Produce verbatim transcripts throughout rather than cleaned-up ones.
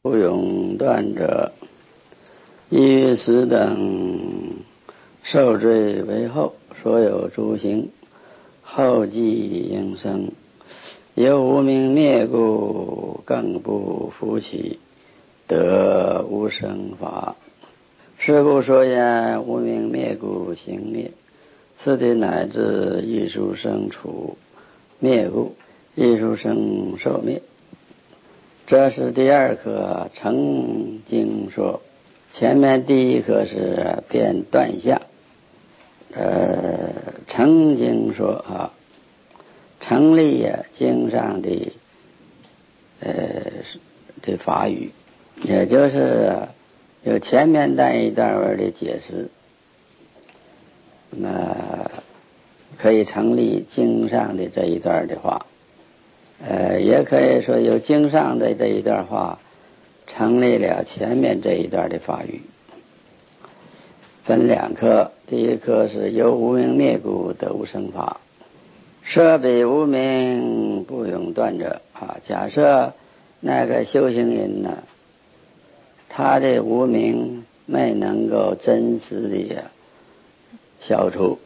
不永断者，一于死等受罪为后，所有诸行后继应生，由无明灭故，更不复起，得无生法。是故说言无明灭故行灭，此地乃至艺术生处灭故，艺术生受灭。这是第二课成经说，前面第一课是变断相。呃，成经说啊，成立呀经上的呃的法语，也就是有前面那一段文的解释，那么可以成立经上的这一段的话。呃，也可以说有经上的这一段话成立了前面这一段的法语。分两科，第一科是由无明灭故得无生法。设彼无明不永断者啊，假设那个修行人呢，他的无明没能够真实的消除，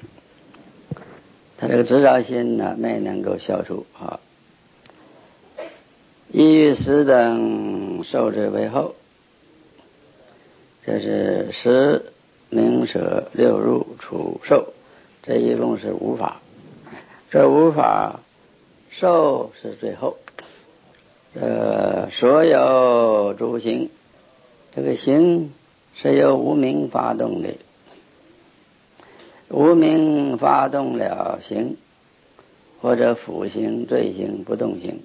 他这个执着心呢没能够消除啊。一于死等受罪为后，这是十名舍六入处受，这一共是五法。这五法受是最后，呃，所有诸行，这个行是由无明发动的，无明发动了行，或者辅行、罪行、不动行。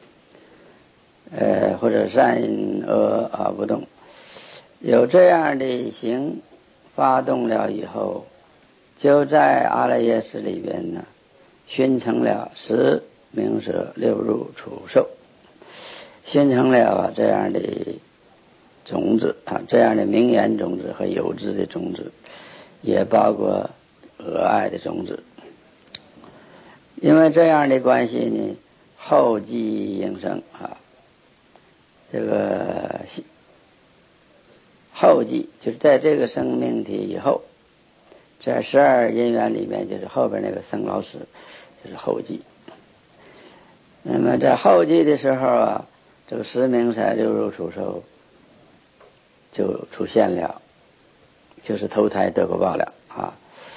呃，或者善恶而不动，有这样的行发动了以后，就在阿赖耶识里边呢，熏成了十名舍六入处受，熏成了这样的种子啊，这样的名言种子和有知的种子，也包括恶爱的种子。因为这样的关系呢，后继应生啊。这个后继就是在这个生命体以后，在十二因缘里面，就是后边那个生老死，就是后继。那么在后继的时候啊，这个十名舍六入处受就出现了，就是投胎得果报了啊。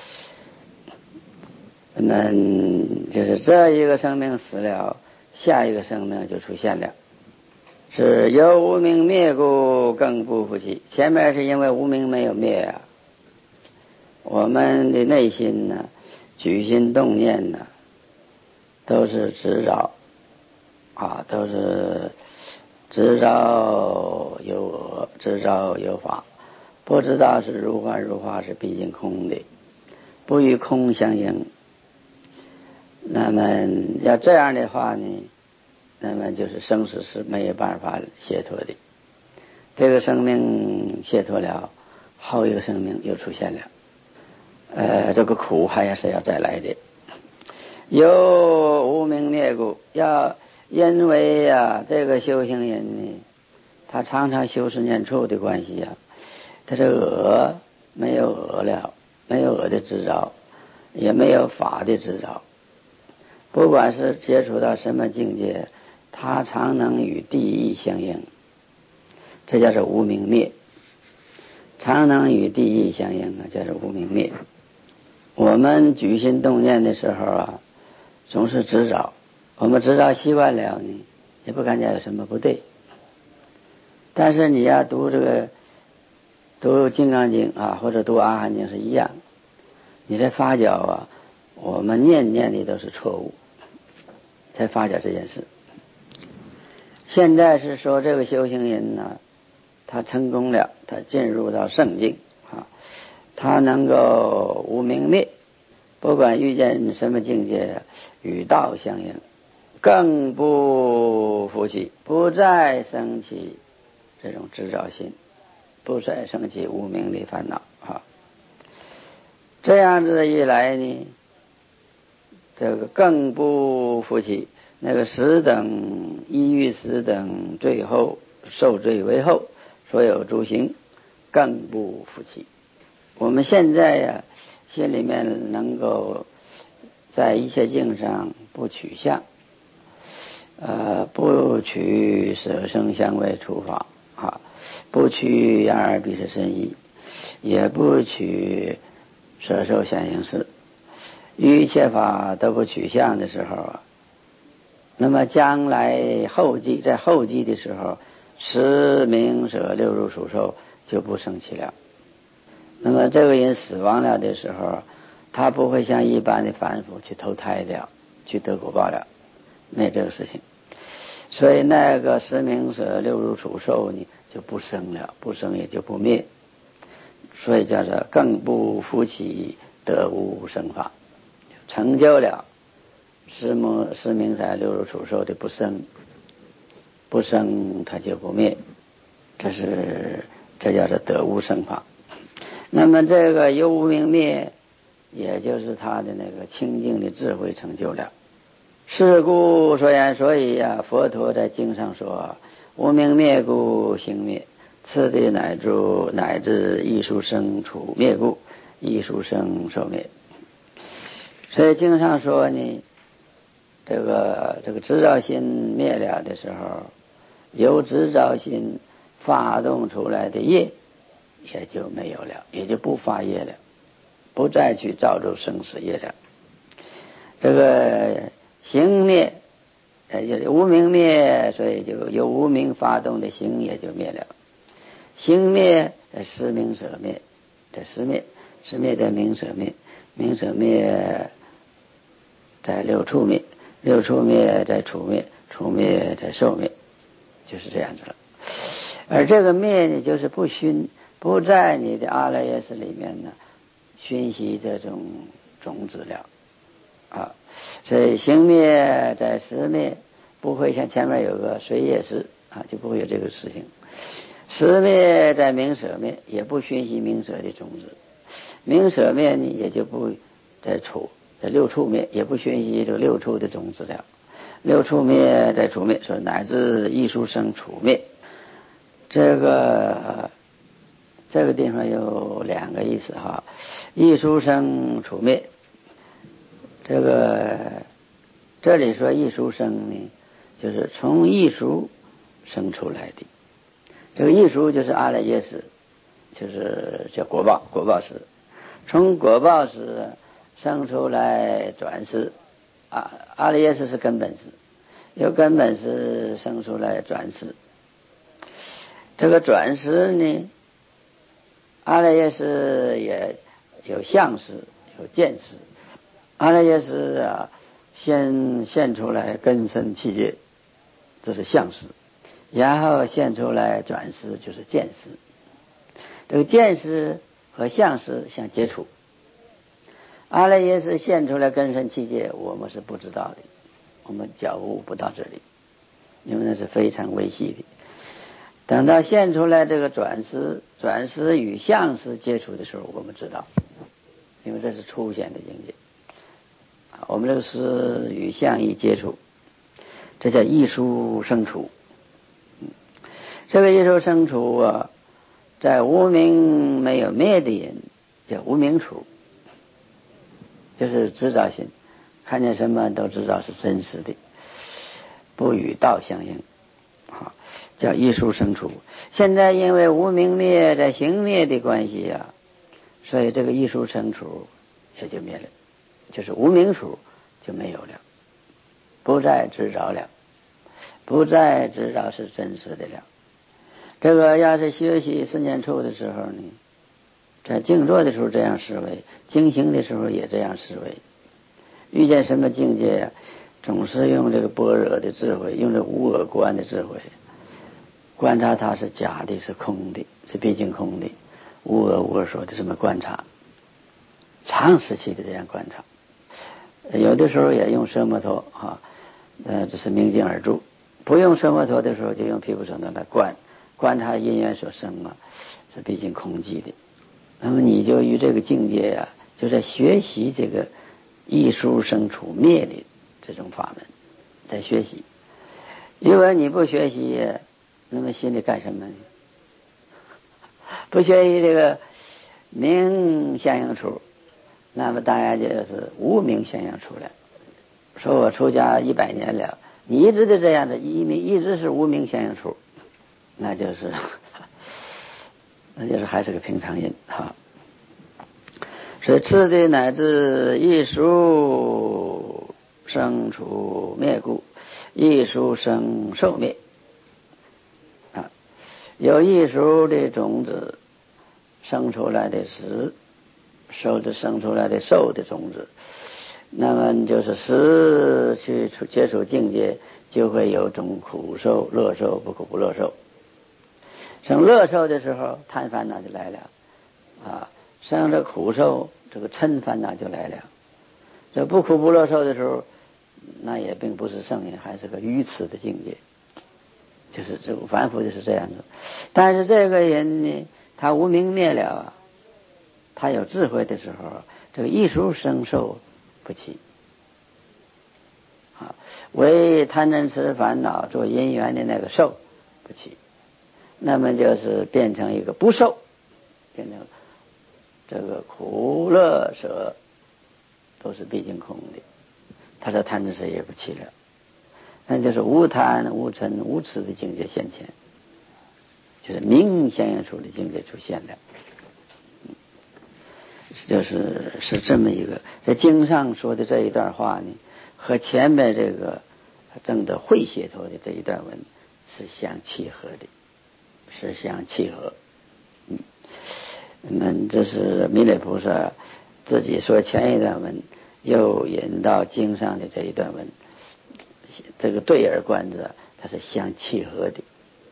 那么就是这一个生命死了，下一个生命就出现了。是由无明灭故，更不复起。前面是因为无明没有灭啊，我们的内心呢，举心动念呢，都是执着啊，都是执着有我，执着有法，不知道是如幻如化，是毕竟空的，不与空相应。那么要这样的话呢，那么就是生死是没有办法解脱的。这个生命解脱了，后一个生命又出现了，呃，这个苦还是要再来的。由无明灭故，要因为呀、啊，这个修行人呢，他常常修持念处的关系啊，他这恶没有恶了，没有恶的执着，也没有法的执着。不管是接触到什么境界，它常能与地义相应，这叫做无明灭。常能与地义相应啊，叫做无明灭。我们举心动念的时候啊，总是执着，我们执着习惯了呢，也不感觉有什么不对。但是你要读这个读金刚经啊，或者读阿含经是一样，你在发觉啊，我们念念的都是错误，才发觉这件事。现在是说这个修行人呢，他成功了，他进入到圣境啊，他能够无明灭，不管遇见什么境界，与道相应，更不复起，不再生起这种执着心，不再生起无明的烦恼啊。这样子一来呢，这个更不复起。那个死等一于死等最后受罪为后，所有诸行更不服其。我们现在呀、啊，心里面能够在一切境上不取相，呃，不取色声香味触法啊，不取眼耳鼻舌身意，也不取色受想行识，于一切法都不取相的时候啊，那么将来后继在后继的时候，识名色六入属受就不生起了。那么这个人死亡了的时候，他不会像一般的凡夫去投胎了，去得果报了，没这个事情。所以那个识名色六入属受呢就不生了，不生也就不灭，所以叫做更不复起得无生法，成就了识名识名色六入属受的不生，不生它就不灭，这是这叫做得无生法。那么这个由无明灭，也就是他的那个清净的智慧成就了。是故所言，所以呀、啊，佛陀在经上说：无明灭故行灭，次第乃至乃至艺术生处灭故，艺术生受灭。所以经上说呢，这个这个执照心灭了的时候，由执照心发动出来的业也就没有了，也就不发业了，不再去造作生死业了。这个行灭，呃，无明灭，所以就由无明发动的行也就灭了。行灭，识名色灭，这识灭，识灭在名色灭，名色灭在六处灭，六处灭在处灭，处灭在受灭，就是这样子了。而这个灭呢，就是不熏，不在你的阿赖耶识里面呢熏习这种种子了啊。所以行灭在识灭，不会像前面有个随业识啊，就不会有这个事情。识灭在名色灭，也不熏习名色的种子。名色灭呢，也就不在处，在六处灭，也不熏习这六处的种子了。六处灭在处灭，说乃至艺术生处灭。这个这个地方有两个意思哈，艺术生处灭。这个这里说艺术生呢，就是从艺术生出来的。这个艺术就是阿赖耶识，就是叫果报，果报识。从果报识生出来转识，啊，阿赖耶识是根本识，由根本识生出来转识。这个转识呢，阿赖耶识也有相识，有见识。阿赖耶识啊，先现出来根身器界，这是相识，然后现出来转识，就是见识。这个见识和相识相接触。阿赖耶识现出来根身器界，我们是不知道的，我们觉悟不到这里，因为那是非常微细的。等到现出来这个转识，转识与相识接触的时候，我们知道，因为这是初显的境界。我们这个识与相一接触，这叫艺术生处。这个艺术生处啊，在无明没有灭的人叫无明处，就是知道心，看见什么都知道是真实的，不与道相应，啊，叫艺术生处。现在因为无明灭在行灭的关系啊，所以这个艺术生处也就灭了，就是无明处就没有了，不再知着了，不再知道是真实的了。这个要是学习四念处的时候呢，在静坐的时候这样思维，静行的时候也这样思维。遇见什么境界呀、啊，总是用这个般若的智慧，用这无我观的智慧，观察它是假的，是空的，是毕竟空的，无我无我说的这么观察，长时期的这样观察。有的时候也用奢摩陀啊，呃，这是明镜而住。不用奢摩陀的时候，就用毗婆舍那来观，观察因缘所生啊，是毕竟空寂的。那么你就与这个境界啊，就在学习这个艺术生处灭的这种法门，在学习。如果你不学习， 那么心里干什么呢？不学习这个名相应处，那么当然就是无名相应处了。说我出家一百年了，你一直都这样子，一一直是无名相应处，那就是那就是还是个平常人哈。所以次第乃至艺术生处灭故，艺术生寿灭啊，有艺术的种子生出来的实，受的生出来的受的种子，那么就是实去接触境界，就会有种苦受、乐受、不苦不乐受。生乐受的时候，贪烦恼就来了啊；生这苦受，这个嗔烦恼就来了。这不苦不乐受的时候，那也并不是圣人，还是个愚痴的境界。就是这个凡夫就是这样子。但是这个人呢，他无明灭了啊，他有智慧的时候，这个艺术生受不起啊，为贪嗔痴烦恼做因缘的那个受不起，那么就是变成一个不受，变成这个苦乐舍都是毕竟空的，他说贪嗔痴也不起了，那就是无贪无嗔无痴的境界现前，就是明相应处的境界出现了。就是是这么一个，在经上说的这一段话呢，和前面这个证得慧解脱的这一段文是相契合的，是相契合。嗯，那么这是弥勒菩萨自己说前一段文，又引到经上的这一段文，这个对而观之，它是相契合的。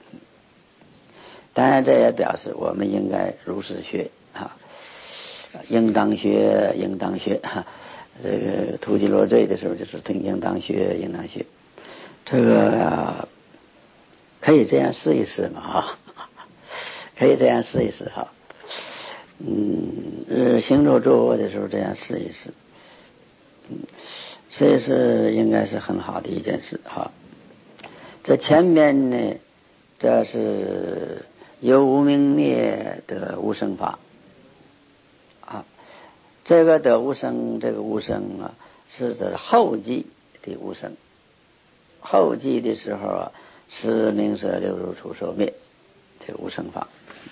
当然，这也表示我们应该如实学啊。应当学，应当学。这个突击落坠的时候，就是应当学，应当学。这个、啊、可以这样试一试嘛？哈，可以这样试一试哈。嗯，呃，行走坐卧的时候这样试一试。嗯，试一试应该是很好的一件事哈。这前面呢，这是由无明灭的无生法。啊，这个得无生，这个无生啊，是指后继的无生。后继的时候啊，是名色六入处受灭，这个无生法。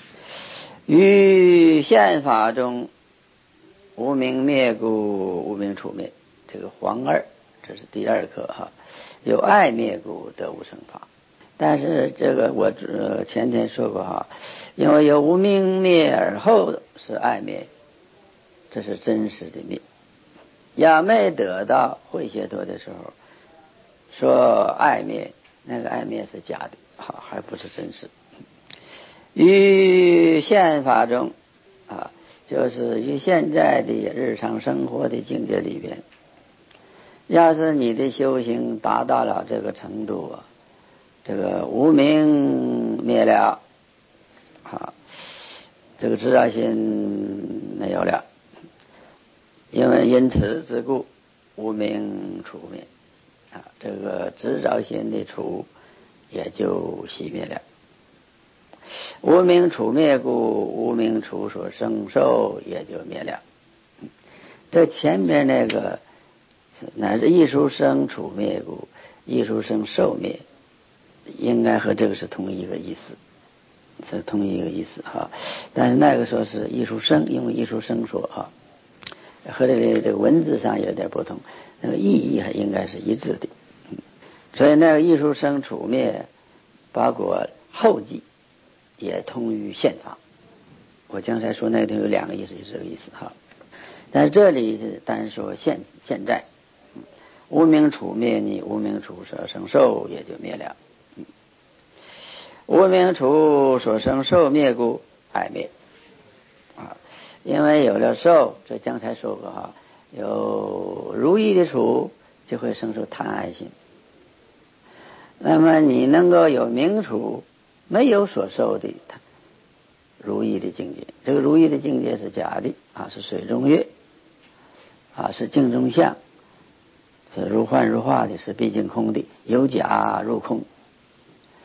于现法中，无明灭故，无明处灭，这个黄二，这是第二课哈。有爱灭故得无生法。但是这个我前天说过哈，因为有无明灭而后是爱灭。这是真实的灭。要没得到慧解脱的时候，说爱灭，那个爱灭是假的，好，还不是真实。于现法中啊，就是于现在的日常生活的境界里边，要是你的修行达到了这个程度啊，这个无明灭了，啊，这个知道心没有了。因为因此之故，无明处灭啊，这个执着心的处也就熄灭了。无明处灭故，无明处所生受也就灭了。这前面那个乃至艺术生处灭故，艺术生受灭，应该和这个是同一个意思，是同一个意思哈。但是那个说是艺术生，因为艺术生说哈。和这个这个文字上有点不同，那个意义还应该是一致的。所以那个艺术生处灭，包括后继，也通于现法。我刚才说那里头有两个意思，就是这个意思哈。但是这里是单说现现在，无明处灭呢，无明处所生受也就灭了。无明处所生受灭故，爱灭啊。因为有了受，这刚才说过哈，有如意的处就会生出贪爱心。那么你能够有明处，没有所受的如意的境界，这个如意的境界是假的啊，是水中月啊，是镜中像，是如幻如化的，是毕竟空的，有假入空。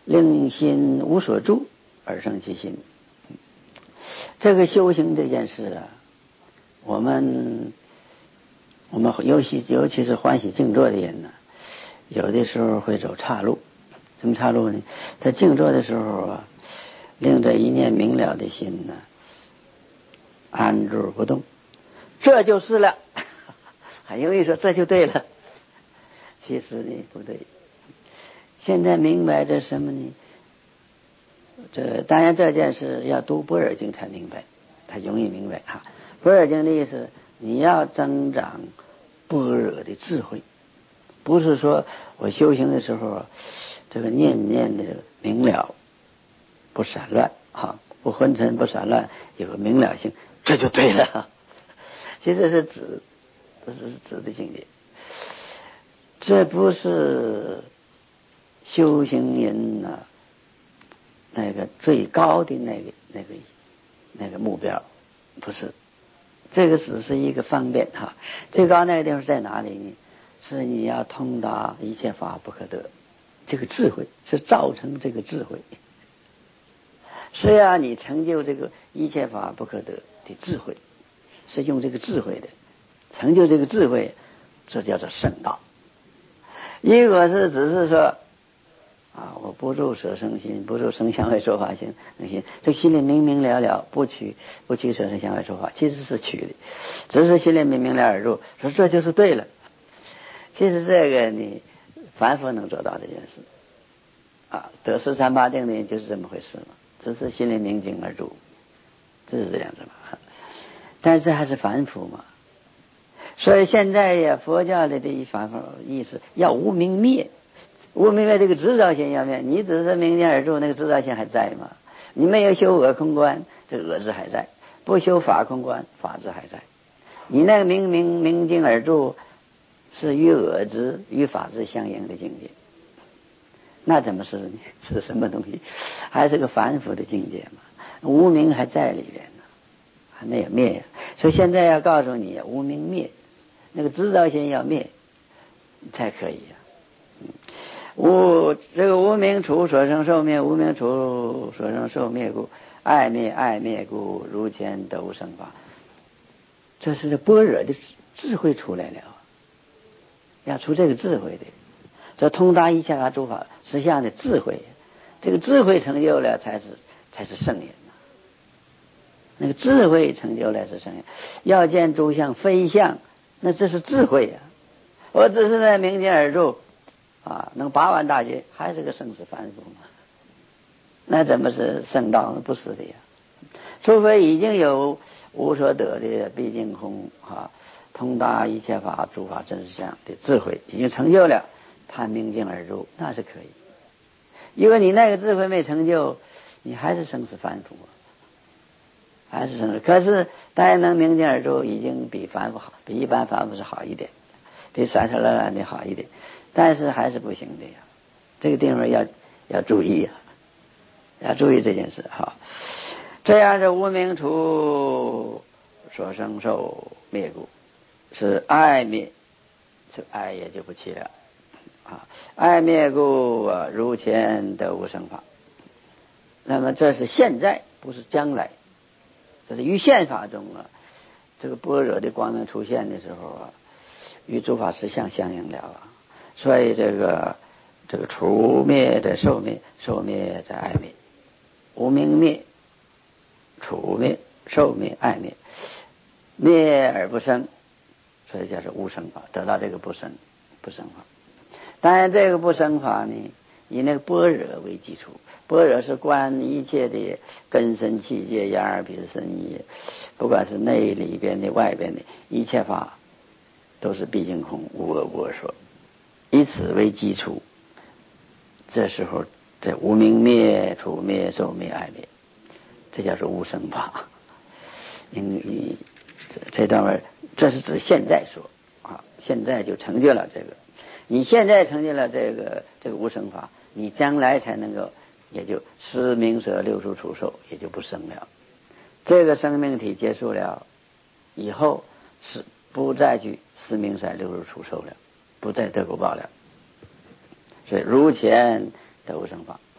令心无所住而生其心。这个修行这件事啊，我们我们尤其尤其是欢喜静坐的人呢，有的时候会走岔路。什么岔路呢？在静坐的时候啊，令这一念明了的心呢安住不动，这就是了。很容易说这就对了，其实呢不对。现在明白这什么呢？这当然这件事要读般若经才明白，才容易明白哈。般若经的意思，你要增长般若的智慧，不是说我修行的时候这个念念的明了不散乱哈，不昏沉不散乱，有个明了性，这就对了。其实是指这是指的境界，这不是修行人呢、啊、那个最高的那个那个那个目标，不是，这个只是一个方便哈。最高那个地方在哪里呢？是你要通达一切法不可得，这个智慧是造成这个智慧，是要你成就这个一切法不可得的智慧，是用这个智慧的成就这个智慧，这叫做圣道。如果是只是说啊，我不住舍生心，不住声香味触法行心，这心里明明了了，不取不取舍声香味触法，其实是取的，只是心里明明了而入，说这就是对了。其实这个你凡夫能做到这件事啊，得四禅八定的人就是这么回事嘛，只是心里明镜而入，就是这样子嘛。但是这还是凡夫嘛，所以现在呀，佛教里的一凡夫意思要无明灭。无明灭这个执着心要灭，你只是明镜而入，那个执着心还在吗？你没有修我空观，这个我执还在；不修法空观，法执还在。你那个明明明镜而入，是与我执与法执相应的境界，那怎么是是什么东西？还是个凡夫的境界嘛？无明还在里边呢，还没有灭。所以现在要告诉你，无明灭，那个执着心要灭才可以啊。无这个无明处所生受灭，无明处所生受灭故，爱灭爱灭故，如前得无生法。这是般若的智慧出来了，要出这个智慧的，这通达一切法诸法实相的智慧，这个智慧成就了才是才是圣人呐。那个智慧成就了是圣人，要见诸相非相，那这是智慧呀、啊。我只是在明镜而入。啊，能八万大劫还是个生死凡夫嘛？那怎么是圣道呢？不是的呀，除非已经有无所得的毕竟空啊，通达一切法诸法真实相的智慧已经成就了，他明镜而入，那是可以。如果你那个智慧没成就，你还是生死凡夫，还是生死。可是大家能明镜而入，已经比凡夫好，比一般凡夫是好一点，比散散乱乱的好一点。但是还是不行的呀，这个地方要要注意呀、啊，要注意这件事哈。这样是无明处所生受灭故，是爱灭，这爱也就不起了啊。爱灭故、啊、如前得无生法。那么这是现在，不是将来，这是于现法中啊，这个般若的光明出现的时候啊，与诸法实相相应了啊。所以这个这个除灭的受灭，受灭在爱灭，无明灭，除灭，受灭，爱灭，灭而不生，所以叫做无生法，得到这个不生不生法。当然这个不生法呢，以那个般若为基础，般若是观一切的根身器界眼耳鼻舌身意，不管是内里边的外边的一切法，都是毕竟空，无我无我说。以此为基础，这时候这无明灭、除灭、受灭、爱灭，这叫做无生法。因这段文，这是指现在说啊，现在就成就了这个。你现在成就了这个这个无生法，你将来才能够，也就思名舍六处处受，也就不生了。这个生命体结束了以后，是不再去思名舍六处处受了。不再得果报了，所以如前得无生法。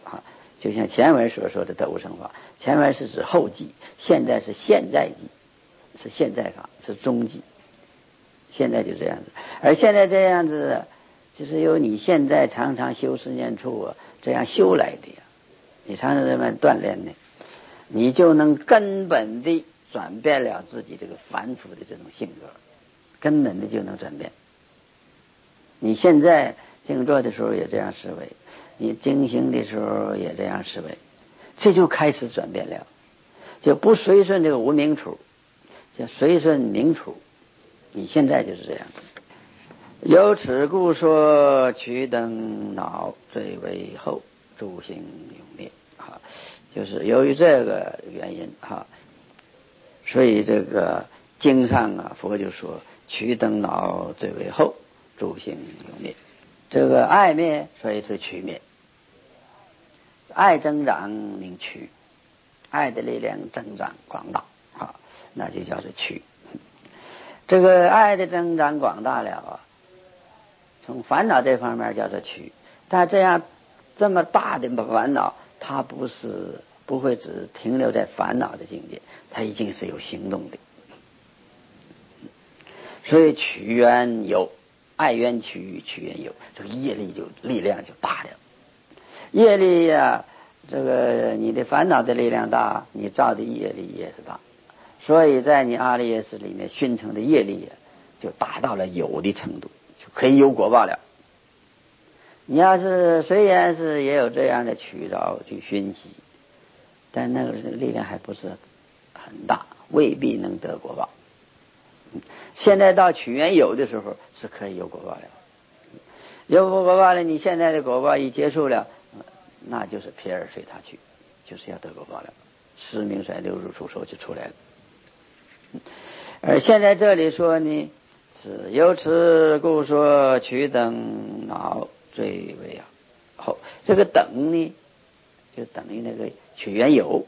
啊。就像前文所说的得无生法，前文是指后继，现在是现在继，是现在法，是中继。现在就这样子，而现在这样子，就是由你现在常常修十念处啊，这样修来的呀。你常常这么锻炼呢，你就能根本的转变了自己这个凡夫的这种性格，根本的就能转变。你现在静坐的时候也这样思维，你经行的时候也这样思维，这就开始转变了，就不随顺这个无明处，就随顺明处。你现在就是这样。由此故说，取等恼最为后，诸行永灭。哈，就是由于这个原因哈，所以这个经上啊，佛就说取等恼最为后，诸行永灭。这个爱灭，所以是取灭。爱增长名取，爱的力量增长广大，好，那就叫做取。这个爱的增长广大了啊，从烦恼这方面叫做取，但这样这么大的烦恼，它不是不会只停留在烦恼的境界，它已经是有行动的。所以取缘有，爱缘取，取缘有，这个业力就力量就大了。业力呀、啊，这个你的烦恼的力量大，你造的业力也是大。所以在你阿赖耶识里面熏成的业力啊，就达到了有的程度，就可以有果报了。你要是虽然是也有这样的取着去熏习，但那个力量还不是很大，未必能得果报。现在到取缘有的时候是可以有果报了，有果报了，你现在的果报一结束了，那就是撇而随他去，就是要得果报了，十名甩六入出手就出来了。而现在这里说呢，是由此故说取等恼最为后，这个等呢，就等于那个取缘有。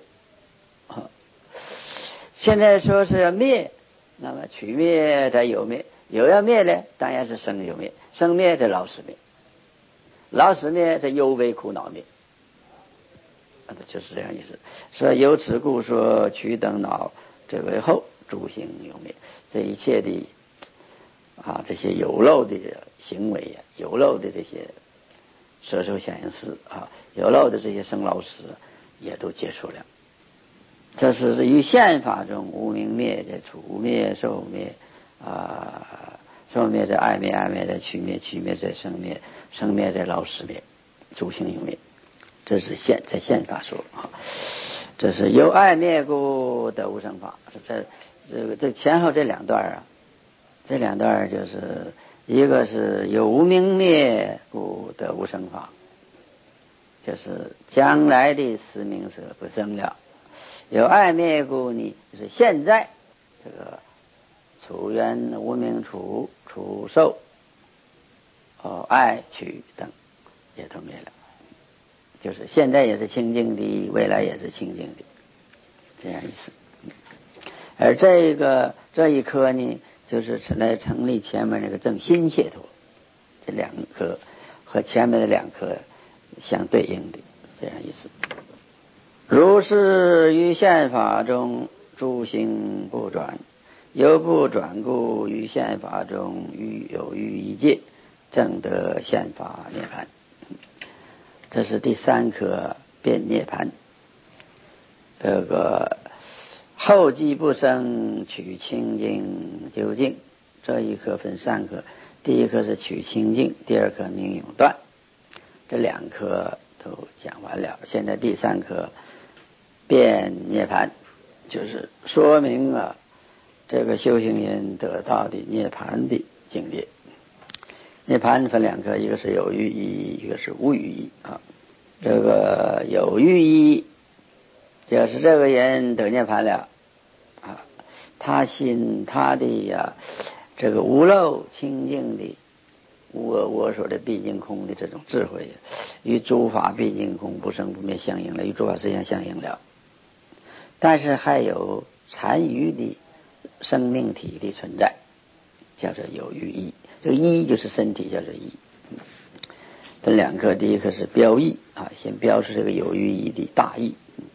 现在说是要灭，那么取灭才有灭，有要灭呢，当然是生有灭，生灭这老死灭，老死灭这忧悲苦恼灭，那不就是这样意思？所以由此故说取等恼最为后，诸行永灭。这一切的啊，这些有漏的行为呀、啊，有漏的这些舍受想行识啊，有漏的这些生老死也都结束了。这是于现法中无明灭的除灭受灭啊，受灭在爱灭，爱灭在取灭，取灭在生灭，生灭在老死灭，诸行永灭。这是现在现法说啊，这是由爱灭故得无生法。这这个这前后这两段啊，这两段就是一个是由无明灭故得无生法，就是将来的思名色不生了。有爱灭故呢，就是现在这个处缘无明处处受哦爱取等也都灭了，就是现在也是清净的，未来也是清净的，这样意思。而这个这一颗呢，就是来成立前面那个正心解脱，这两颗和前面的两颗相对应的，这样意思。如是于现法中诸行不转，由不转故于现法中欲有欲一界，正得现法涅槃。这是第三颗变涅槃。这个后继不生取清净究竟，这一颗分三颗，第一颗是取清净，第二颗名永断，这两颗都讲完了。现在第三颗变涅槃，就是说明啊，这个修行人得到的涅槃的境界。涅槃分两颗，一个是有欲意，一个是无欲意啊。这个有欲意，就是这个人得涅槃了啊，他信他的呀、啊，这个无漏清净的无我我所的毕竟空的这种智慧，与诸法毕竟空不生不灭相应了，与诸法实相相应了。但是还有残余的生命体的存在，叫做有余意。这个意就是身体，叫做意。 分两课，第一课是标义啊，先标出这个有寓意的大义。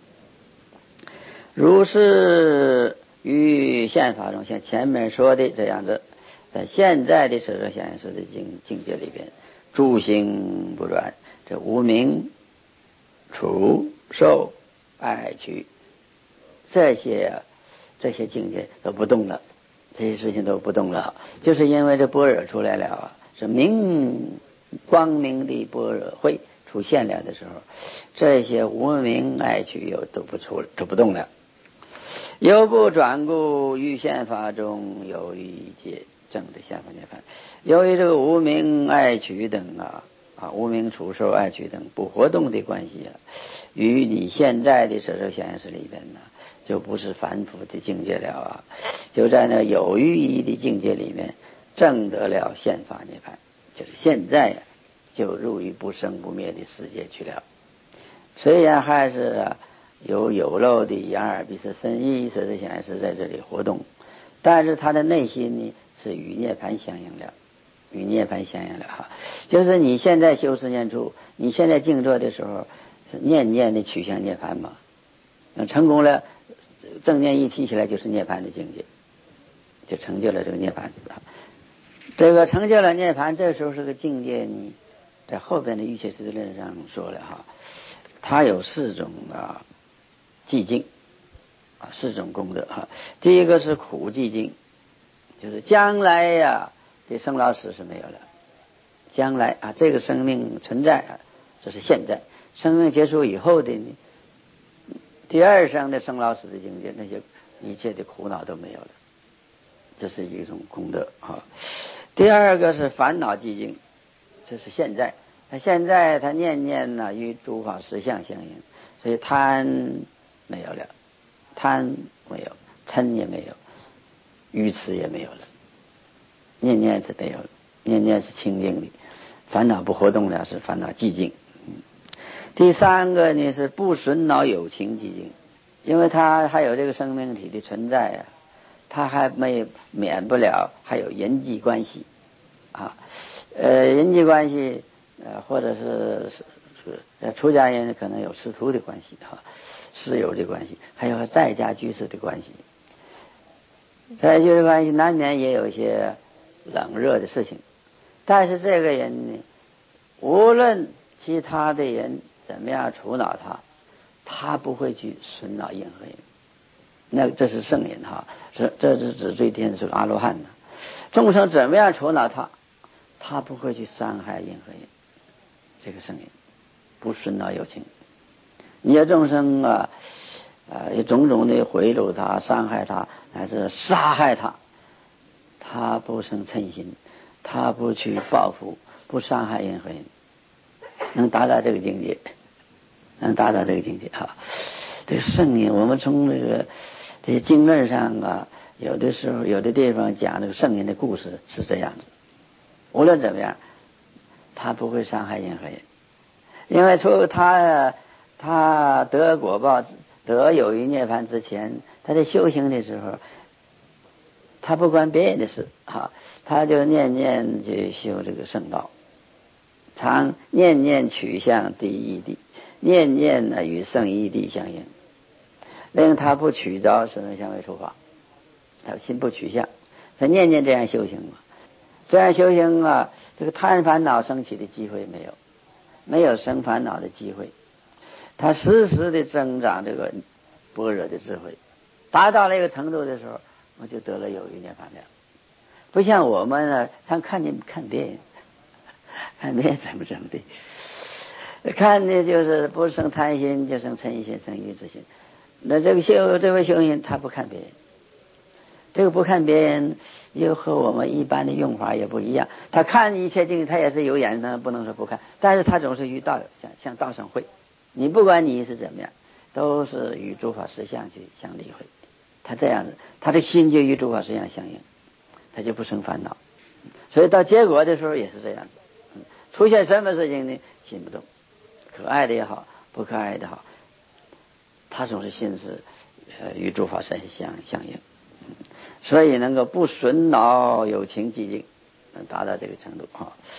如是于宪法中，像前面说的这样子，在现在的舍舍相应识的境境界里边，诸行不转，这无明、处、受、爱、取，这些这些境界都不动了，这些事情都不动了，就是因为这般若出来了啊，是明光明的般若会出现了的时候，这些无明爱取又都不出都不动了。有不转故，于宪法中有一界正的相法涅槃。由于这个无明爱取等啊啊无明处受爱取等不活动的关系啊，与你现在的舍受相应识里边呢，就不是凡夫的境界了啊，就在那有寓意的境界里面证得了宪法涅槃，就是现在呀、啊、就入于不生不灭的世界去了。虽然还是、啊有有漏的眼耳鼻舌身意识的显示在这里活动，但是他的内心呢是与涅槃相应了，与涅槃相应了哈。就是你现在修持念处，你现在静坐的时候是念念的取向涅槃嘛，成功了，正念一提起来就是涅槃的境界，就成就了这个涅槃。这个成就了涅槃，这时候是个境界呢，在后边的瑜伽师论上说了哈，它有四种啊。寂静啊，四种功德哈。第一个是苦寂静，就是将来呀、啊、这生老死是没有了，将来啊这个生命存在啊，这是现在，生命结束以后的呢，第二生的生老死的境界，那些一切的苦恼都没有了，这是一种功德啊。第二个是烦恼寂静，这是现在，他现在他念念呢与诸法实相相应，所以贪没有了，贪没有，嗔也没有，愚痴也没有了，念念是没有了，念念是清净的，烦恼不活动了，是烦恼寂静。嗯、第三个呢是不损恼有情寂静，因为他还有这个生命体的存在啊，他还没免不了还有人际关系啊，呃，人际关系呃或者是是出家人可能有师徒的关系哈。师友的关系，还有在家居士的关系，在家居士关系难免也有一些冷热的事情，但是这个人呢，无论其他的人怎么样处恼他，他不会去损恼任何人，那这是圣人哈，这这是指最天是阿罗汉呢。众生怎么样处恼他，他不会去伤害任何人，这个圣人不损恼有情。你要众生啊，呃，有种种的贿赂他、伤害他，还是杀害他，他不生嗔心，他不去报复，不伤害任何人，能达到这个境界，能达到这个境界啊。这个圣人，我们从这个这些经论上啊，有的时候有的地方讲这个圣人的故事是这样子，无论怎么样，他不会伤害任何人，因为除他呀。他得果报得有余涅槃之前，他在修行的时候，他不管别人的事啊，他就念念去修这个圣道，常念念取向第一地，念念呢与圣一地相应，令他不取着神圣相为处法，他心不取向，他念念这样修行嘛，这样修行啊，这个贪烦恼升起的机会没有，没有生烦恼的机会。他时时的增长这个般若的智慧，达到了一个程度的时候，我就得了有余涅槃了。不像我们呢，他看见看别人，看别人怎么怎么的，看的就是不生贪心，就生嗔心，生愚痴心。那这个修这位修行，他不看别人，这个不看别人，又和我们一般的用法也不一样。他看一切境，他也是有眼的，不能说不看，但是他总是与道向向道上会。你不管你是怎么样，都是与诸法实相去相理会，他这样子，他的心就与诸法实相相应，他就不生烦恼。所以到结果的时候也是这样子，嗯、出现什么事情呢，心不动，可爱的也好，不可爱的好，他总是心是呃与诸法实相相应、嗯，所以能够不损恼有情寂静，能达到这个程度啊。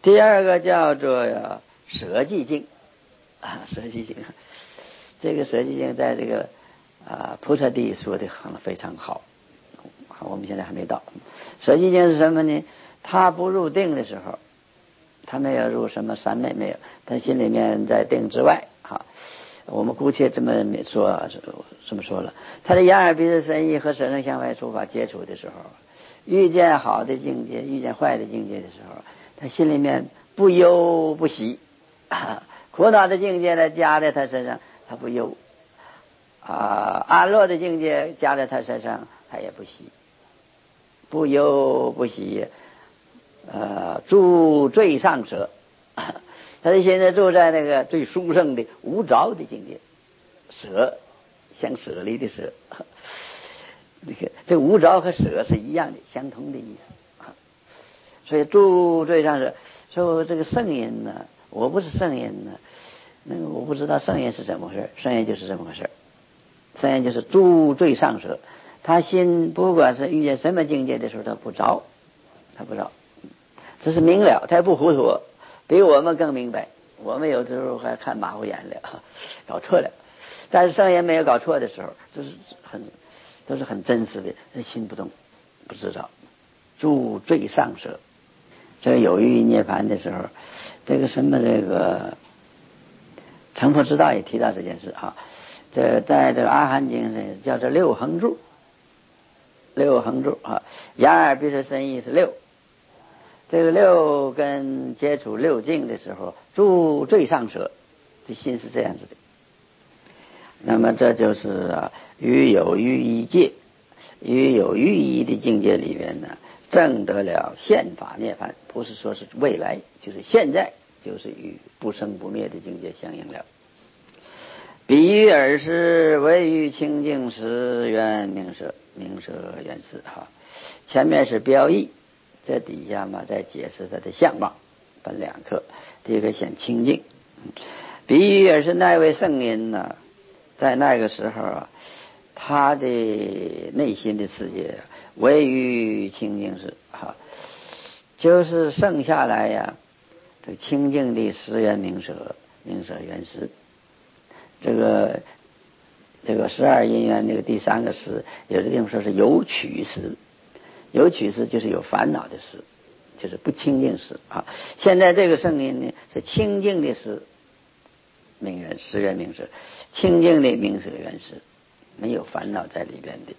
第二个叫做舍寂境啊，舍寂境，这个舍寂境在这个啊菩萨地说的很非常好，我们现在还没到。舍寂境是什么呢？他不入定的时候，他没有入什么三昧，没有，他心里面在定之外啊。我们姑且这么说，这么说了，他的眼耳鼻舌身意和色声香味触法接触的时候，遇见好的境界，遇见坏的境界的时候，他心里面不忧不喜，啊、苦恼的境界呢加在他身上，他不忧啊；安乐的境界加在他身上，他也不喜，不忧不喜，呃，住最上舍。他的现在住在那个最殊胜的无着的境界，舍像舍离的舍，这个这无着和舍是一样的，相同的意思。所以住最上舍，说这个圣人呢，我不是圣人呢，那个我不知道圣人是怎么回事，圣人就是这么回事，圣人就是住最上舍，他心不管是遇见什么境界的时候，他不着，他不着，这是明了，他也不糊涂。比我们更明白，我们有时候还看马虎眼了，搞错了。但是圣人没有搞错的时候，就是很都是很真实的，心不动，不知道。住最上舍，这个有余涅盘的时候，这个什么这个成佛之道也提到这件事啊。这在这个阿含经上叫做六恒住，六恒住啊，眼耳鼻舌身意是六。这个六根接触六境的时候，住最上舍，这心是这样子的。那么这就是啊，于有余一界，于有余一的境界里面呢，证得了现法涅槃，不是说是未来，就是现在，就是与不生不灭的境界相应了。比喻尔时，唯于清净时缘名舍，名舍缘思哈。前面是标义。这底下嘛，再解释它的相貌，分两课。第一个显清净，比喻而是那位圣人呢，在那个时候啊，他的内心的世界唯于清净时啊，就是剩下来呀，这清净的十缘名舍，名舍缘识，这个这个十二因缘那个第三个识，有的地方说是有取识。有取识就是有烦恼的识，就是不清净识啊。现在这个圣人呢是清净的识，名缘识缘名舍，清净的名舍缘识，没有烦恼在里边的。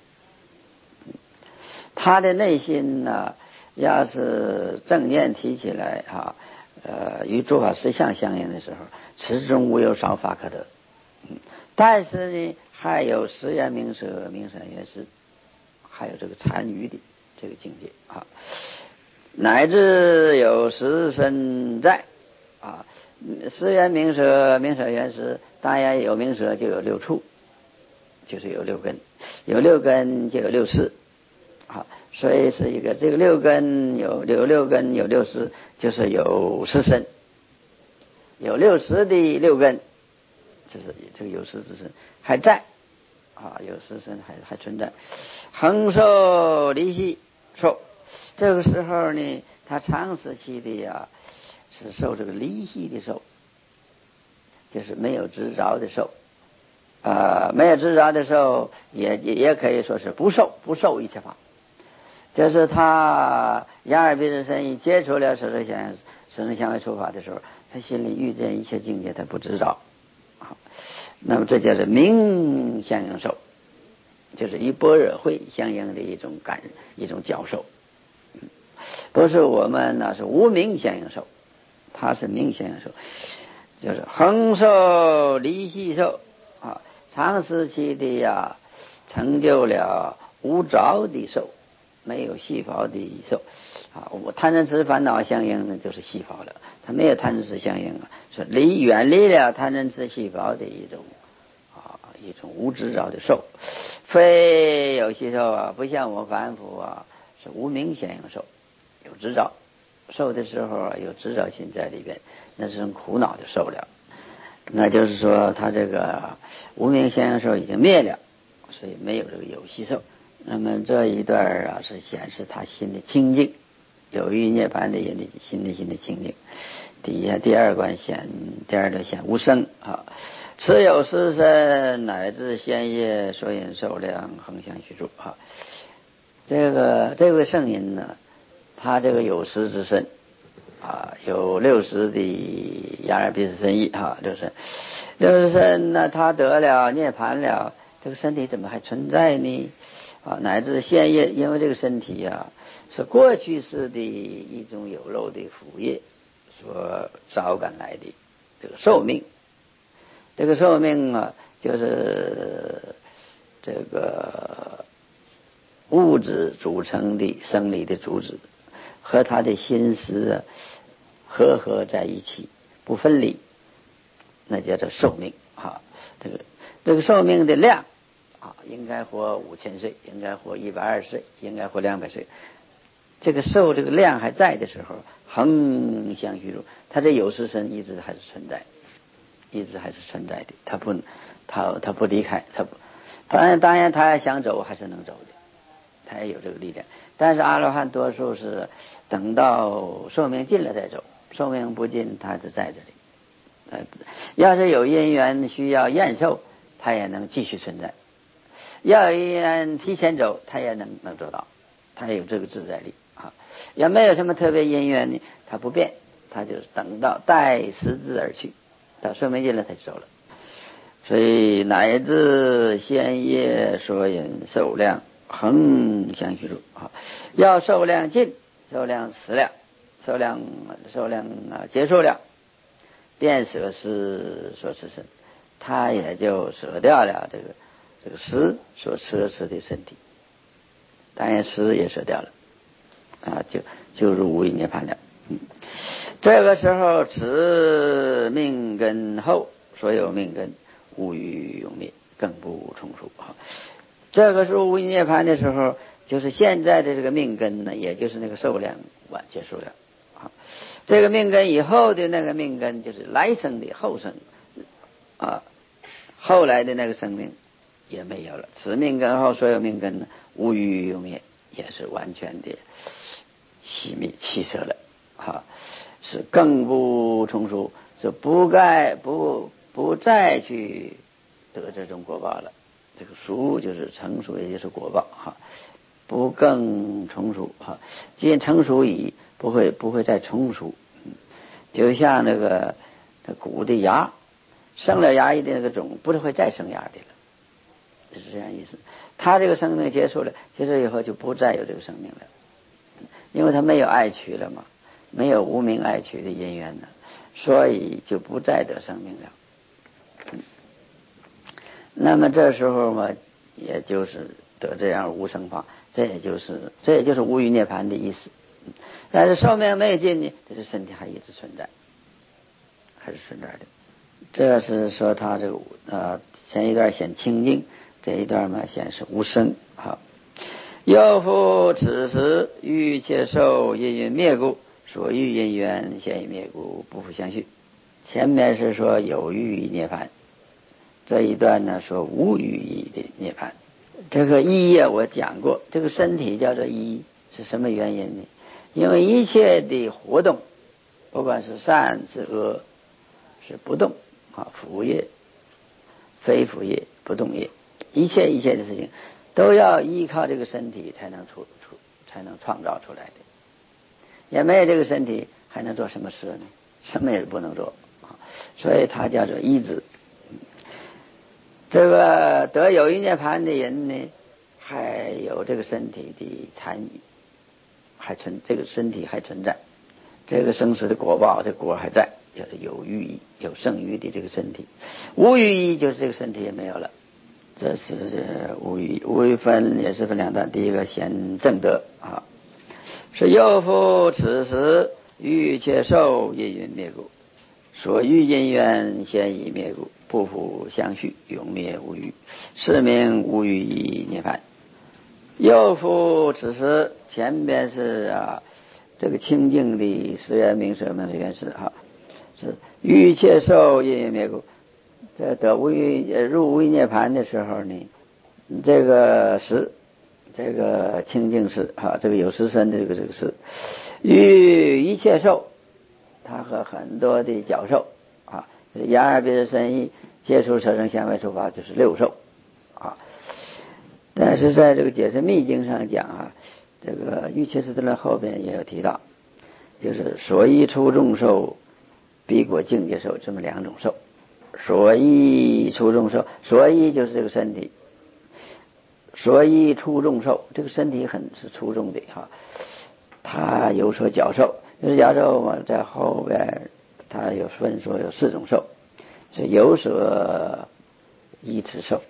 他的内心呢，要是正念提起来啊，呃，与诸法实相相应的时候，始终无有少法可得。嗯，但是呢，还有识缘名舍、名舍缘识，还有这个残余的。这个境界啊，乃至有识身在啊，识缘名舍，名舍缘识，当然有名舍就有六处，就是有六根，有六根就有六识啊，所以是一个这个六根有有六根有六识，就是有识身，有六识的六根，就是这个有识之身还在啊，有识身还还存在，恒受离系。受这个时候呢，他长时期的呀是受这个离系的受，就是没有执着的受，呃，没有执着的受，也也可以说是不受，不受一切法。就是他眼耳鼻舌身意接触了色声香味色声香味触法的时候，他心里遇见一切境界，他不执着。好，那么这叫做明相应受。就是与般若会相应的一种感一种教授，不是我们呢是无明相应受，它是明相应受，就是恒受离系受啊，长时期的呀成就了无着的受，没有细胞的受啊。我贪嗔痴烦恼相应呢就是细胞了，它没有贪嗔痴相应啊，是离远离了贪嗔痴细胞的一种。一种无执着的受，非有细受啊，不像我凡夫啊，是无明相应受，有执着，受的时候啊有执着心在里边，那是种苦恼的受了。那就是说，他这个无明相应受已经灭了，所以没有这个有细受。那么这一段啊，是显示他心的清净有余涅槃的人的心内心的清净。底下第二关显第二段显无生啊，持有实身乃至仙业所引受量恒相续住啊。这个这位圣人呢，他这个有实之身啊，有六十的雅尔毗斯身意哈，六十六十身呢，他得了涅槃了，这个身体怎么还存在呢？啊，乃至现业，因为这个身体啊是过去式的一种有漏的腐业所招赶来的这个寿命，这个寿命啊，就是这个物质组成的生理的组织和他的心思啊合合在一起不分离，那叫做寿命啊。这个这个寿命的量啊，应该活五千岁，应该活一百二十岁，应该活两百岁。这个寿这个量还在的时候，恒相续住，他这有实身一直还是存在，一直还是存在的，他不他他不离开，他不当然当然他要想走还是能走的，他也有这个力量。但是阿罗汉多数是等到寿命尽了再走，寿命不尽他是在这里。呃，要是有因缘需要延寿，他也能继续存在；要有因缘提前走，他也能能做到，他也有这个自在力啊。要没有什么特别因缘呢，他不变，他就等到待时至而去，到寿命尽了才走了。所以乃至先业所引受量恒相续住啊，要受量尽，受量死了，受量受量啊结束了，便舍失所持身，他也就舍掉了这个这个失所持持的身体，当然失也舍掉了啊，就就入无余涅槃了。嗯，这个时候持命根后，所有命根无余永灭，更不重数啊。这个时候无余涅槃的时候，就是现在的这个命根呢，也就是那个寿量完结束了啊。这个命根以后的那个命根，就是来生的后生啊，后来的那个生命也没有了。此命根后所有命根呢，无余永灭，也是完全的熄灭弃舍了啊，是更不重数，是不该不不再去得这种果报了。这个熟就是成熟，也就是果报哈，不更成熟哈。既然成熟已，不会不会再重熟。就像那个那骨的牙，生了牙一的那个种，不是会再生牙的了，就是这样意思。他这个生命结束了，结束以后就不再有这个生命了，因为他没有爱取了嘛，没有无名爱取的因缘了，所以就不再得生命了。那么这时候嘛，也就是得这样无生法，这也就是这也就是无余涅槃的意思。但是寿命没尽呢，这身体还一直存在，还是存在的。这是说他这个呃前一段显清净，这一段嘛显示无生。好，又复此时欲切受因缘灭故，所欲因缘现已灭故，不复相续。前面是说有余涅槃，这一段呢说无余的涅槃。这个一啊我讲过，这个身体叫做一，是什么原因呢？因为一切的活动，不管是善是恶，是不动啊，腐业、非腐业、不动业，一切一切的事情都要依靠这个身体才能出出才能创造出来的。也没有这个身体，还能做什么事呢？什么也不能做啊，所以它叫做一字。这个得有余涅槃的人呢，还有这个身体的残余，还存这个身体还存在，这个生死的果报，这果还在，就是有余有剩余的这个身体，无余就是这个身体也没有了。这是这无余，无余分也是分两段，第一个显正德啊，是又复此时欲切受因缘灭故，所欲因缘现已灭故，不复相续，永灭无余，是名无余涅槃。又复此时，前边是啊这个清净的十缘明舍门的原始哈，是欲切受因缘灭故。在得无余入无余涅槃的时候呢，这个时这个清净时哈，这个有实身的这个这个时， 于一切兽，它和很多的角兽啊，眼耳鼻舌身意接触色声香味触法，就是六兽啊。但是在这个解释密经上讲啊，这个玉切师论后边也有提到，就是所依出众兽、彼果境界兽这么两种兽。所依出众兽，所依就是这个身体，所依出众兽，这个身体很是出众的哈。它有所角兽，就是角兽嘛，在后边它有分说有四种兽，是有舍依持兽，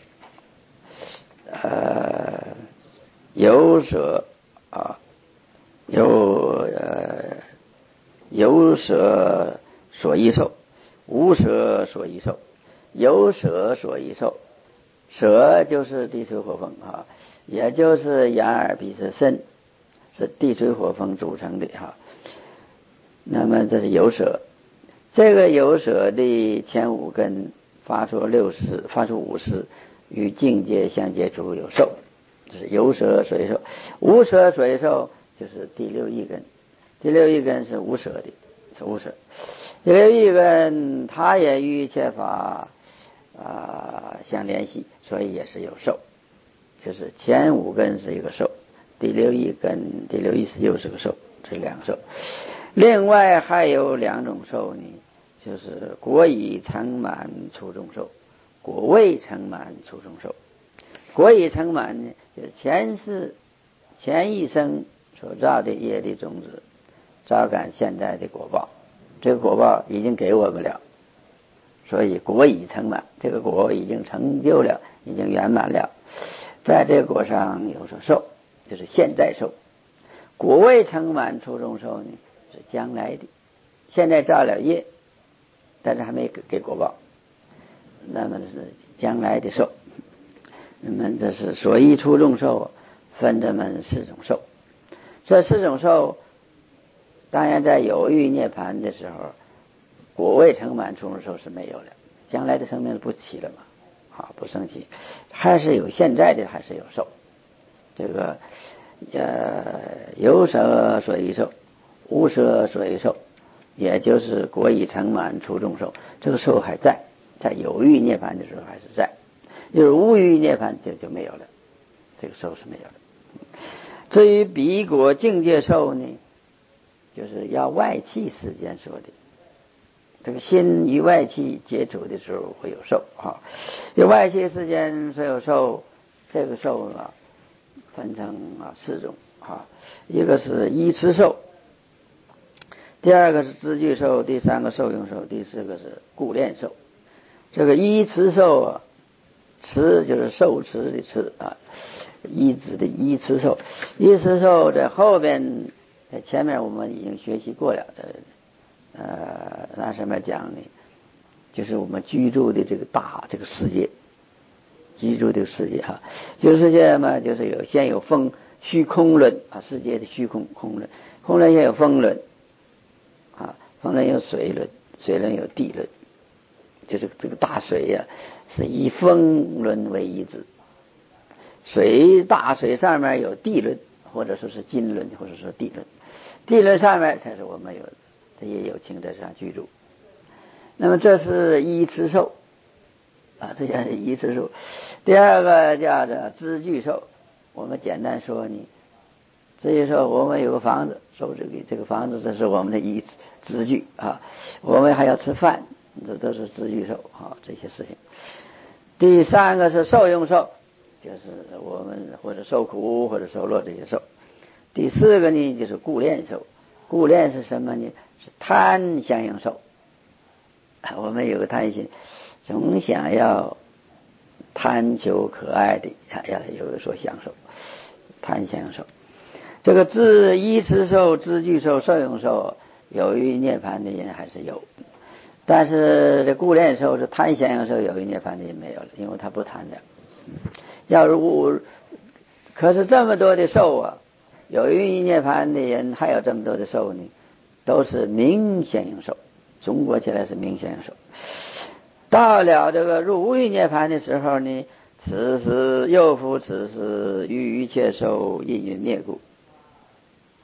呃，有舍啊，有呃有舍所依兽。无舍所依兽，有舍所依兽，舍就是地水火风啊，也就是眼耳鼻舌身，是地水火风组成的哈。那么这是有舍，这个有舍的前五根发出六识，发出五识，与境界相接触有受，就是有舍所依受。无舍所依受就是第六意根，第六意根是无舍的，是无舍。第六意根它也与一切法啊、呃、相联系，所以也是有受，就是前五根是一个受，第六意根第六意识又是个受，这两个受。另外还有两种受呢，就是果已成满出众受，果未成满出众受。果已成满呢，就是前世前一生所造的业的种子，招感现在的果报。这个果报已经给我们了，所以果已成满，这个果已经成就了，已经圆满了，在这个果上有所受，就是现在受。果未成满出众受呢，是将来的，现在造了业，但是还没给果报，那么是将来的受。那么这是所依出众受分这么四种受，这四种受当然在有欲涅槃的时候，果未成满出众受是没有了，将来的生命不起了嘛，啊，不升起，还是有现在的，还是有受。这个呃有舍所依受，无舍所依受，也就是果已成满出众受，这个受还在，在有欲涅槃的时候还是在，就是无欲涅槃就就没有了，这个受是没有了。至于彼果境界受呢，就是要外气世间说的，这个心与外气接触的时候会有受啊。有外气世间所有受，这个受啊分成啊四种啊，一个是依持受，第二个是知具受，第三个受用受，第四个是故练受。这个依持受啊，持就是受持的持啊，依止的依持受，依持受在后边。在前面我们已经学习过了的，呃，那上面讲的，就是我们居住的这个大这个世界，居住这个世界哈，就是世界嘛，就是有先有风虚空论啊，世界的虚空空论，空论先有风论啊，风论有水论，水论有地论，就是这个大水呀、啊，是以风论为依止，水大水上面有地论，或者说是金论，或者说地论。地论上面才是我们有，这也有情在上居住。那么这是依持受啊，这叫依持受。第二个叫做知具受，我们简单说呢，知具受，我们有个房子，受这个这个房子，这是我们的依知具啊。我们还要吃饭，这都是知具受啊，这些事情。第三个是受用受，就是我们或者受苦或者受乐这些受。第四个呢，就是故练受。故练是什么呢？是贪相应受。我们有个贪心，总想要贪求可爱的，要有所享受，贪相应受。这个知依持受、知具受、受用受，有于涅槃的人还是有，但是这故练受是贪相应受，有于涅槃的人没有了，因为他不贪的。要如可是这么多的受啊，有于涅槃的人还有这么多的受呢，都是明相应受，总括起来是明相应受。到了这个入无欲涅槃的时候呢，此时又复此时于一切受因缘灭故啊，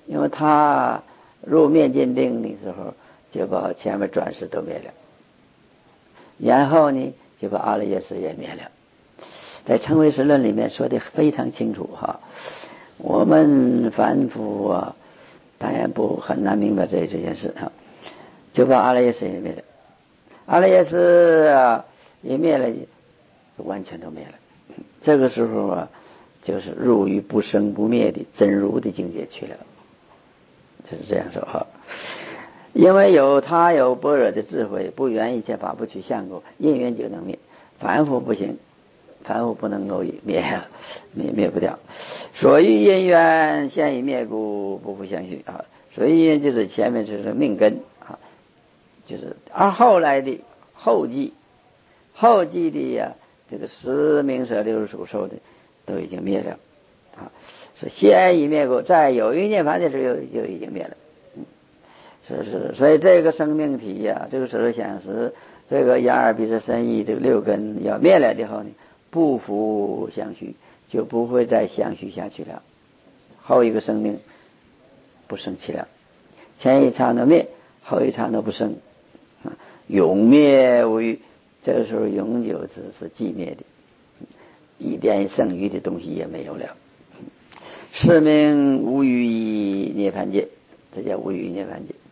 因为他入灭尽定的时候，就把前面转世都灭了，然后呢，就把阿赖耶识也灭了。在成唯识论里面说的非常清楚哈。我们凡夫啊，当然不很难明白这这件事哈，就把阿赖耶识也灭了，阿赖耶识啊也灭了，完全都灭了。这个时候啊，就是入于不生不灭的真如的境界去了，就是这样说哈。因为有他有般若的智慧，不缘一切法，不取相故，因缘就能灭。凡夫不行，凡夫不能够灭，灭灭不掉。所以因缘现已灭故，不复相续啊。所以因就是前面就是命根啊，就是而后来的后继，后继的呀、啊，这个十名舍六十属受的都已经灭了啊。是先已灭故，在有余涅槃的时候就已经灭了。是是，所以这个生命体呀、啊，这个时候想时，这个眼耳鼻舌身意这个六根要灭了以后呢，不复相续，就不会再相续下去了。后一个生命不生气了，前一刹那灭，后一刹那不生，啊，永灭无余。这个时候永久是是寂灭的，一点剩余的东西也没有了。是名无余涅槃界，这叫无余涅槃界。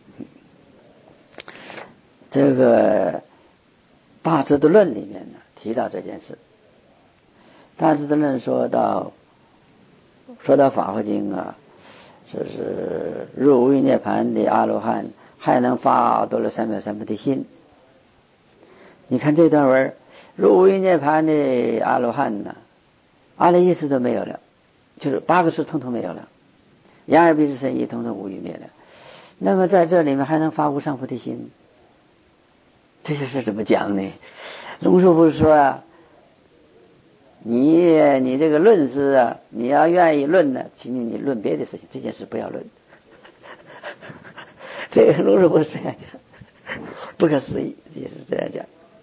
这个大智度论里面呢提到这件事。大智度论说到说到法华经啊，说是入无余涅槃的阿罗汉还能发多罗三藐三菩提心。你看这段文，入无余涅槃的阿罗汉呢，阿赖耶识都没有了，就是八个识统统没有了，眼耳鼻舌身意统统无余灭了。那么在这里面还能发无上菩提心，这些是怎么讲呢？龙树不是说啊，你你这个论师啊，你要愿意论呢，请你你论别的事情，这件事不要论。这个龙树不是这样讲，不可思议，也是这样讲。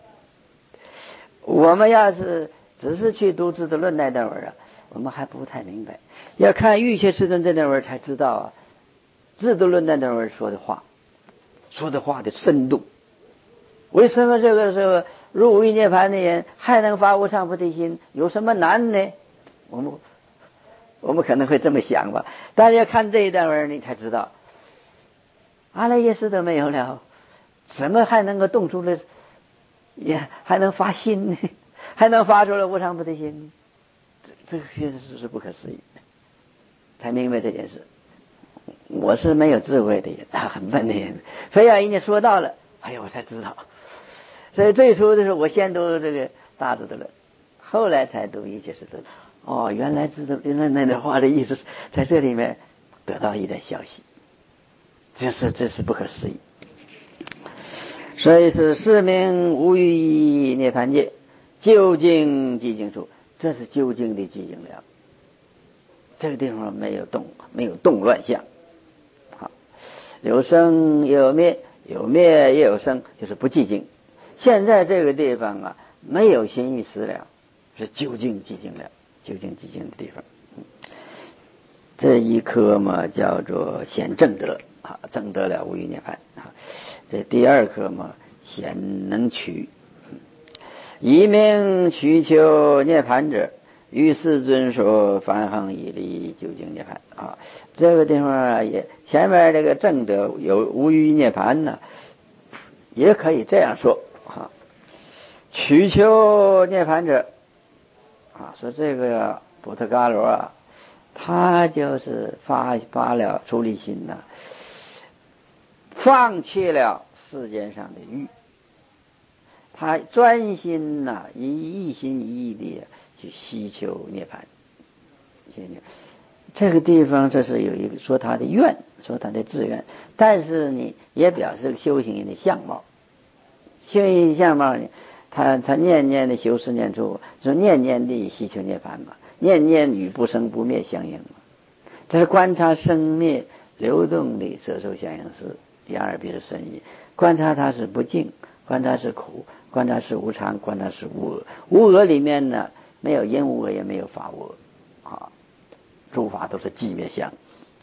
我们要是只是去读智度论那段文啊，我们还不太明白，要看瑜伽师尊这段文才知道啊，智度论那段文说的话，说的话的深度。为什么这个时候入无余涅槃的人还能发无上菩提心？有什么难呢？我们我们可能会这么想吧，但是要看这一段文你才知道，阿赖耶识都没有了，怎么还能够动出来，也还能发心呢？还能发出来无上菩提心？这这些事是不可思议，才明白这件事。我是没有智慧的人，很笨的人，非要人家说到了，哎呀，我才知道。所以最初的时候，我先读这个大智度论，后来才读一切师论。哦，原来知道原来那段话的意思，在这里面得到一点消息，这是这是不可思议。所以是是名无余涅槃界，究竟寂静处，这是究竟的寂静了。这个地方没有动，没有动乱相。好，有生也有灭，有灭也有生，就是不寂静。现在这个地方啊，没有心意识了，是究竟寂静了，究竟寂静的地方。这一科嘛，叫做显正得啊，正得了无余涅槃啊。这第二科嘛，显能取，一名取求涅槃者，于世尊说梵行以离究竟涅槃啊。这个地方啊，也前面这个正得有无余涅槃呢，也可以这样说啊。取求涅槃者啊，说这个补特伽罗啊，他就是发发了出离心呐、啊，放弃了世间上的欲，他专心呐、啊，一一心一意的去希求涅槃。这个地方这是有一个说他的愿，说他的志愿，但是呢，也表示修行人的相貌。修行人相貌呢，他他念念的修十念处，说念念的希求涅槃嘛，念念与不生不灭相应嘛。这是观察生灭流动的色受相应识，眼耳鼻舌身意，观察它是不净，观察是苦，观察是无常，观察是无我。无我里面呢，没有因无我，也没有法无我啊，诸法都是寂灭相。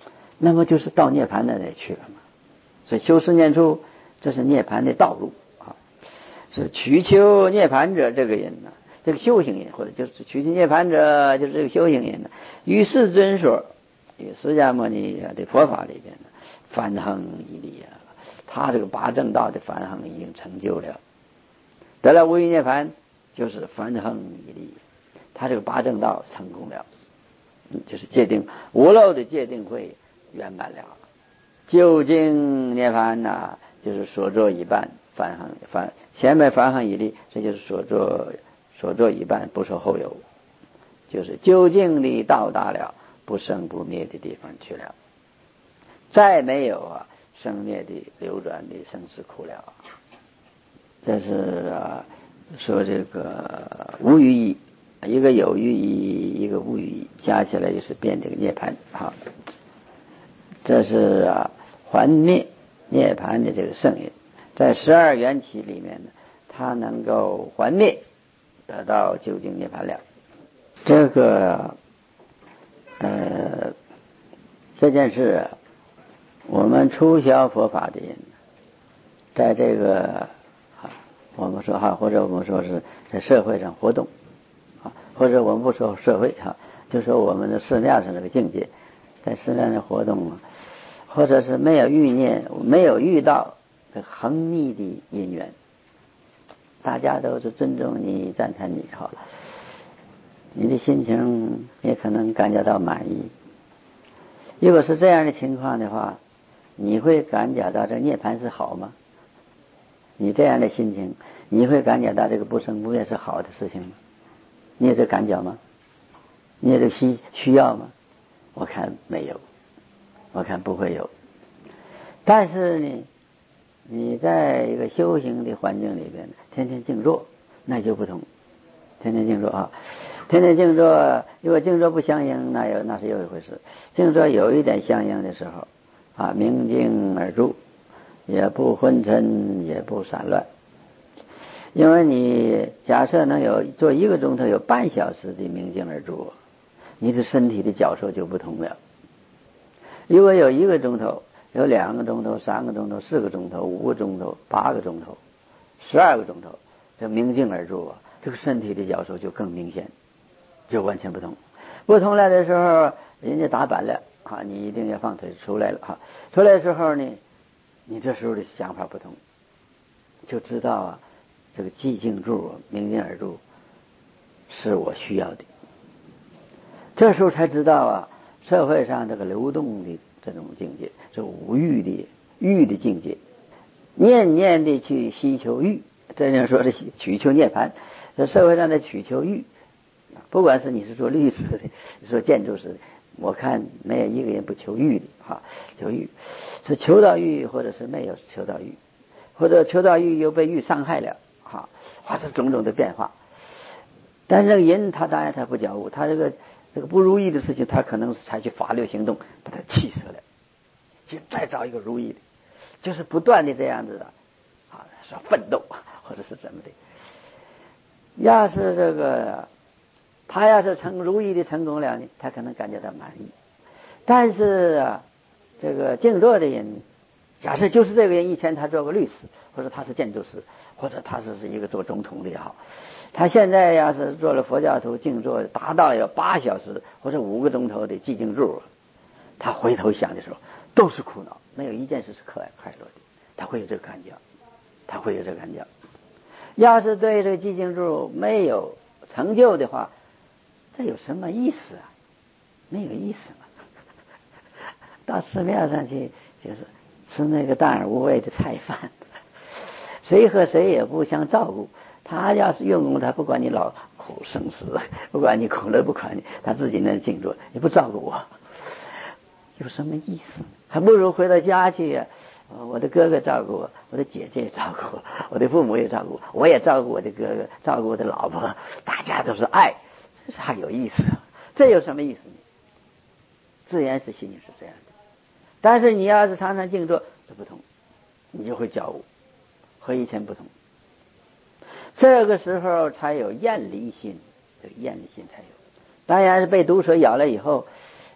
那么就是到涅槃那里去了嘛。所以修十念处，这是涅槃的道路啊，是取求涅槃者这个人呢，这个修行人，或者就是取求涅槃者就是这个修行人呢，与世尊说，与释迦牟尼的佛法里边呢，梵行一力啊，他这个八正道的梵行已经成就了，得了无余涅槃，就是梵行一力，他这个八正道成功了，嗯，就是界定无漏的界定会圆满了。究竟涅槃呐、啊，就是所作一半，梵行梵前面梵行一力，这就是所作所作一半，不受后有，就是究竟的到达了不生不灭的地方去了，再没有啊生灭的流转的生死苦了。这是啊说这个无余义，一个有余义，一个无余义，加起来就是变这个涅槃啊。这是啊还灭涅槃的这个圣人，在十二缘起里面呢，他能够还灭，得到究竟涅槃了。这个呃这件事，我们初学佛法的人，在这个啊我们说哈，或者我们说是在社会上活动啊，或者我们不说社会哈，就说我们的寺庙上这个境界，在寺庙上活动啊，或者是没有遇念，没有遇到横逆的因缘，大家都是尊重你、赞叹你哈，你的心情也可能感觉到满意。如果是这样的情况的话，你会感觉到这涅槃是好吗？你这样的心情，你会感觉到这个不生不灭是好的事情吗？你有这感觉吗？你有这需需要吗？我看没有，我看不会有。但是呢，你在一个修行的环境里边，天天静坐，那就不同。天天静坐啊，天天静坐，如果静坐不相应，那有那是又一回事。静坐有一点相应的时候啊，明静而住，也不昏沉，也不散乱。因为你假设能有做一个钟头，有半小时的明静而住，你的身体的角色就不同了。如果有一个钟头，有两个钟头，三个钟头，四个钟头，五个钟头，八个钟头，十二个钟头，这明静而住啊，这个身体的角色就更明显，就完全不同。不同来的时候，人家打板了啊，你一定要放腿出来了哈。出来的时候呢，你这时候的想法不同，就知道啊，这个寂静住，明静而住，是我需要的。这时候才知道啊，社会上这个流动的这种境界，这无欲的欲的境界，念念的去希求欲，这样说的取求涅槃。这社会上的取求欲，不管是你是做律师的，你说建筑师的，我看没有一个人不求欲的哈，求欲是求到欲，或者是没有求到欲，或者求到欲又被欲伤害了哈，或者种种的变化。但是这个人他当然他不觉悟，他这个这个不如意的事情，他可能是采取法律行动把他气死了，就再找一个如意的，就是不断的这样子的啊，说奋斗或者是怎么的。要是这个他要是成如意的成功了呢，他可能感觉到满意。但是啊，这个静坐的人，假设就是这个人以前他做过律师，或者他是建筑师，或者他是是一个做总统的也好，他现在要是做了佛教徒静坐，达到有八小时或者五个钟头的寂静住，他回头想的时候都是苦恼，没有一件事是可爱快乐的，他会有这个感觉，他会有这个感觉。要是对这个寂静住没有成就的话，这有什么意思啊？没有意思嘛。到寺庙上去就是吃那个淡而无味的菜饭，谁和谁也不相照顾。他要是用功，他不管你老苦生死，不管你苦乐不管你，他自己能静坐，你不照顾我，有什么意思？还不如回到家去啊。我的哥哥照顾我，我的姐姐也照顾我，我的父母也照顾我，我也照顾我的哥哥，照顾我的老婆，大家都是爱，这还有意思？这有什么意思呢？自然是心里是这样的。但是你要是常常静坐，这不同，你就会觉悟，和以前不同。这个时候才有厌离心，这个厌离心才有。当然是被毒蛇咬了以后，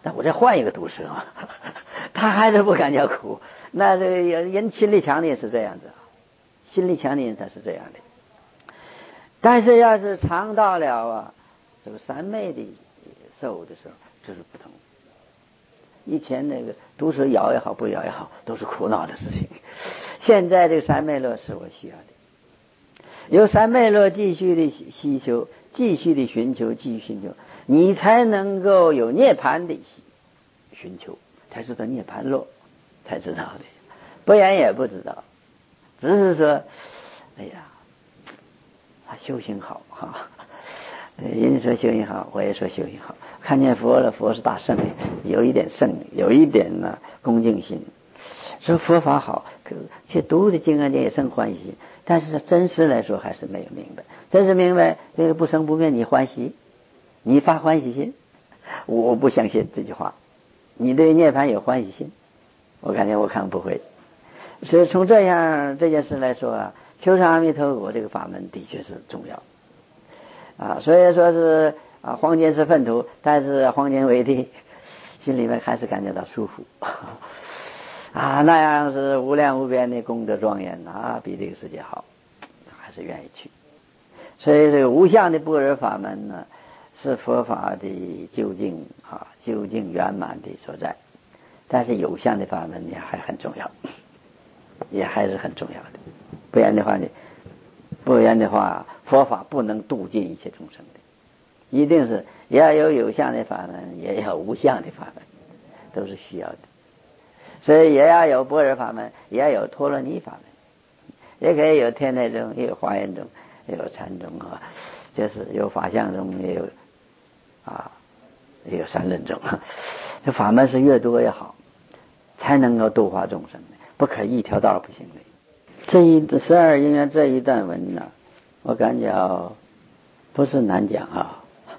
那我再换一个毒蛇嘛，他还是不感觉苦。那这个人心力强的人是这样子，心力强的人他是这样的。但是要是尝到了啊这个三昧的受的时候，这是不同。以前那个毒蛇咬也好，不咬也好，都是苦恼的事情。现在这个三昧乐是我需要的，有三昧乐继续的希求，继续的寻求，继续寻求，你才能够有涅槃的寻求，才知道涅槃乐，才知道的，不然也不知道。只是说，哎呀，他修行好哈，人说修行好，我也说修行好。看见佛了，佛是大圣，有一点圣，有一点呢恭敬心。说佛法好，可去读的经啊也生欢喜心，但是真实来说还是没有明白。真是明白这个不生不灭，你欢喜，你发欢喜心，我不相信这句话。你对涅槃有欢喜心，我感觉我看不会。所以从这样这件事来说啊，求上阿弥陀佛这个法门的确是重要啊。所以说是啊，黄金是粪土，但是黄金为地，心里面还是感觉到舒服啊，那样是无量无边的功德庄严啊，比这个世界好，还是愿意去。所以这个无相的般若法门呢，是佛法的究竟啊，究竟圆满的所在。但是有相的法门也还很重要，也还是很重要的。不然的话呢，不然的话，佛法不能度尽一切众生的，一定是也要有有相的法门，也要无相的法门，都是需要的。所以也要有般若法门，也要有陀罗尼法门，也可以有天台宗，也有华严宗，也有禅宗啊，就是有法相宗，也有啊，也有三论宗。这法门是越多越好，才能够度化众生的，不可一条道不行的。这一十二因缘这一段文呢，我感觉不是难讲啊，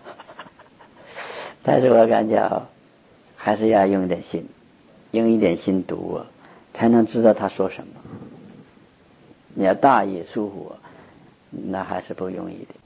但是我感觉还是要用点心。用一点心读啊，才能知道他说什么。你要大意疏忽，那还是不容易的。